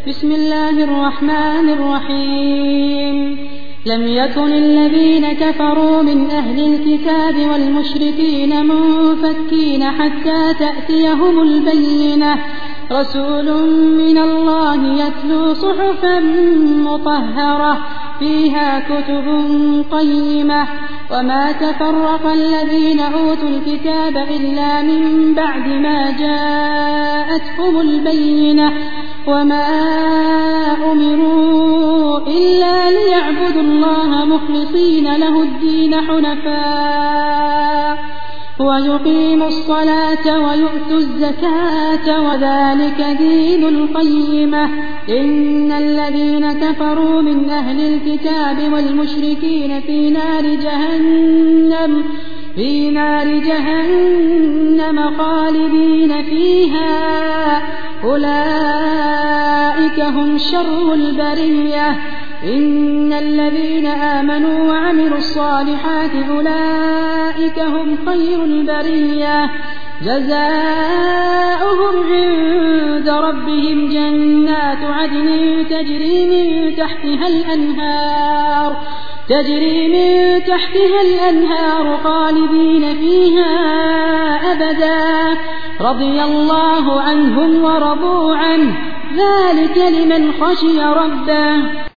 بسم الله الرحمن الرحيم لم يكن الذين كفروا من أهل الكتاب والمشركين منفكين حتى تأتيهم البينة رسول من الله يتلو صحفا مطهرة فيها كتب قيمة وما تفرق الذين أوتوا الكتاب إلا من بعد ما جاءتهم البينة وما أمروا إلا ليعبدوا الله مخلصين له الدين حنفاء ويقيموا الصلاة ويؤتوا الزكاة وذلك دين القيمة إن الذين كفروا من أهل الكتاب والمشركين في نار جهنم خالدين فيها أولئك هم شر البرية إن الذين آمنوا وعملوا الصالحات أولئك هم خير البرية جزاؤهم عند ربهم جنات عدن تجري من تحتها الأنهار خالدين فيها أبدا رضي الله عنهم ورضوا عنه ذلك لمن خشي ربه.